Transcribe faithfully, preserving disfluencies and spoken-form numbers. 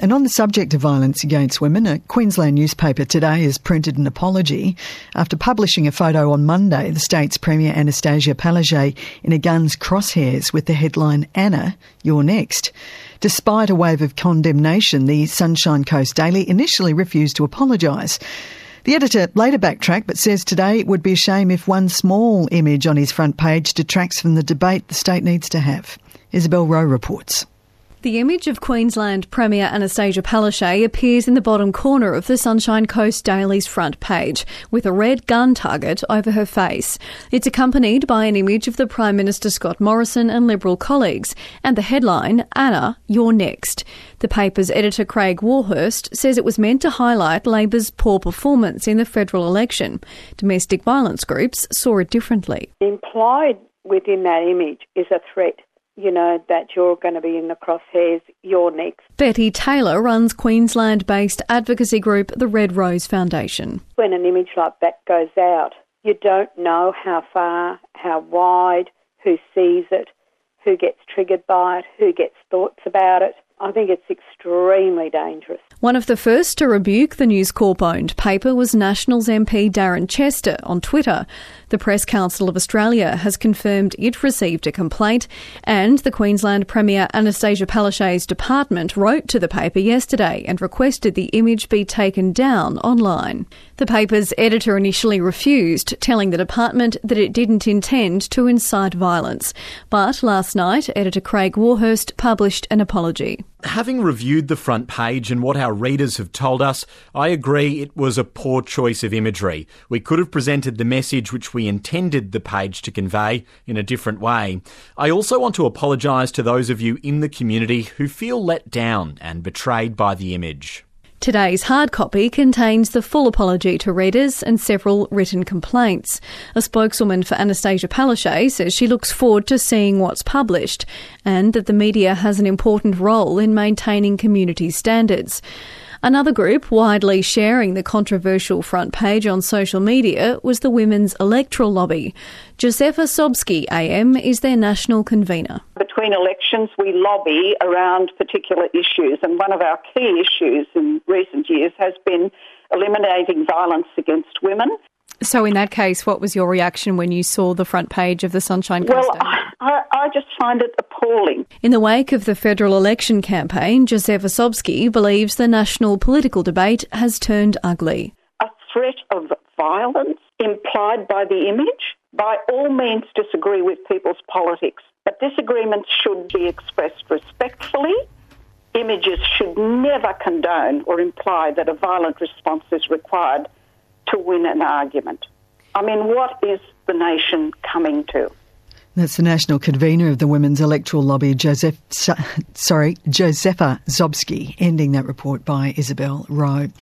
And on the subject of violence against women, a Queensland newspaper today has printed an apology after publishing a photo on Monday, the state's Premier Anastasia Palaszczuk in a gun's crosshairs with the headline, "Anna, you're next." Despite a wave of condemnation, the Sunshine Coast Daily initially refused to apologise. The editor later backtracked but says today it would be a shame if one small image on his front page detracts from the debate the state needs to have. Isabel Rowe reports. The image of Queensland Premier Anastasia Palaszczuk appears in the bottom corner of the Sunshine Coast Daily's front page, with a red gun target over her face. It's accompanied by an image of the Prime Minister Scott Morrison and Liberal colleagues, and the headline, "Anna, you're next." The paper's editor Craig Warhurst says it was meant to highlight Labor's poor performance in the federal election. Domestic violence groups saw it differently. Implied within that image is a threat. You know, that you're going to be in the crosshairs, you're next. Betty Taylor runs Queensland-based advocacy group the Red Rose Foundation. When an image like that goes out, you don't know how far, how wide, who sees it, who gets triggered by it, who gets thoughts about it. I think it's extremely dangerous. One of the first to rebuke the News Corp-owned paper was Nationals M P Darren Chester on Twitter. The Press Council of Australia has confirmed it received a complaint, and the Queensland Premier Anastasia Palaszczuk's department wrote to the paper yesterday and requested the image be taken down online. The paper's editor initially refused, telling the department that it didn't intend to incite violence. But last night, editor Craig Warhurst published an apology. Having reviewed the front page and what our readers have told us, I agree it was a poor choice of imagery. We could have presented the message which we intended the page to convey in a different way. I also want to apologise to those of you in the community who feel let down and betrayed by the image. Today's hard copy contains the full apology to readers and several written complaints. A spokeswoman for Anastasia Palaszczuk says she looks forward to seeing what's published and that the media has an important role in maintaining community standards. Another group widely sharing the controversial front page on social media was the Women's Electoral Lobby. Josefa Sobski A M is their national convener. Between elections, we lobby around particular issues, and one of our key issues in recent years has been eliminating violence against women. So in that case, what was your reaction when you saw the front page of the Sunshine Coast? Well, I, I just find it appalling. In the wake of the federal election campaign, Josefa Sobski believes the national political debate has turned ugly. A threat of violence implied by the image? By all means disagree with people's politics, but disagreements should be expressed respectfully. Images should never condone or imply that a violent response is required to win an argument. I mean, what is the nation coming to? That's the national convener of the Women's Electoral Lobby, Joseph, sorry, Josefa Sobski, ending that report by Isabel Rowe.